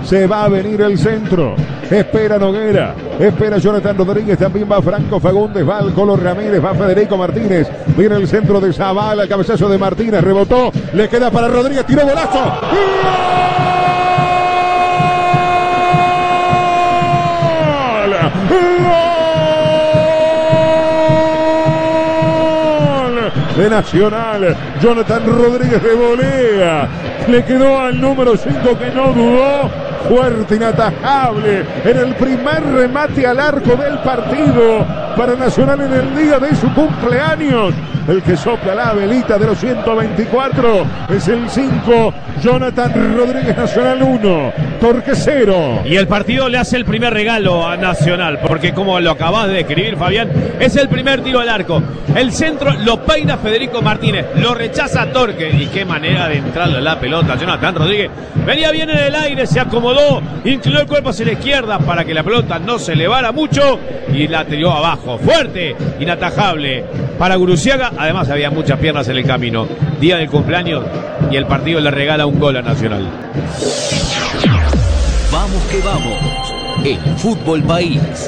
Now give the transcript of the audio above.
Se va a venir el centro. Espera Noguera. Espera Jonathan Rodríguez. También va Franco Fagundes. Va el Colo Ramírez. Va Federico Martínez. Viene el centro de Zavala. Cabezazo de Martínez. Rebotó. Le queda para Rodríguez. Tiró golazo. De Nacional, Jonathan Rodríguez de volea, le quedó al número 5 que no dudó, fuerte, inatajable, en el primer remate al arco del partido para Nacional en el día de su cumpleaños. El que sopla la velita de los 124 es el 5, Jonathan Rodríguez. Nacional 1, Torque 0. Y el partido le hace el primer regalo a Nacional, porque como lo acabas de describir, Fabián, es el primer tiro al arco. El centro lo peina Federico Martínez, lo rechaza Torque, y qué manera de entrarle a la pelota. Jonathan Rodríguez venía bien en el aire, se acomodó, inclinó el cuerpo hacia la izquierda para que la pelota no se elevara mucho y la tiró abajo, fuerte, inatajable para Guruziaga. Además había muchas piernas en el camino. Día del cumpleaños y el partido le regala un gol a Nacional. Vamos que vamos, el Fútbol País.